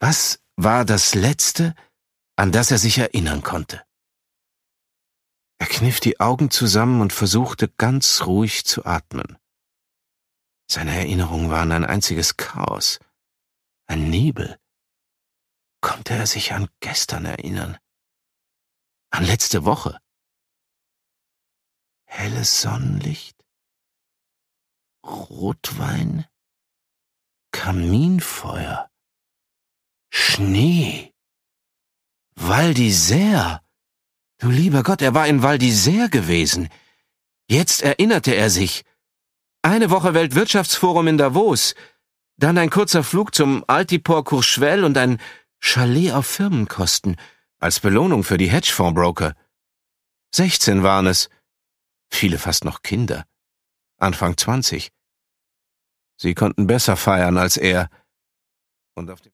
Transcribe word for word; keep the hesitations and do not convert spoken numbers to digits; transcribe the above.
Was war das Letzte, an das er sich erinnern konnte? Er kniff die Augen zusammen und versuchte ganz ruhig zu atmen. Seine Erinnerungen waren ein einziges Chaos, ein Nebel. Konnte er sich an gestern erinnern? An letzte Woche? Helles Sonnenlicht? Rotwein? Kaminfeuer? Schnee? Val d'Isère? Du lieber Gott, er war in Val d'Isère gewesen. Jetzt erinnerte er sich. Eine Woche Weltwirtschaftsforum in Davos, dann ein kurzer Flug zum Altiport Courchevel und ein Chalet auf Firmenkosten, als Belohnung für die Hedgefondsbroker. Sechzehn waren es. Viele fast noch Kinder. Anfang zwanzig. Sie konnten besser feiern als er. Und auf dem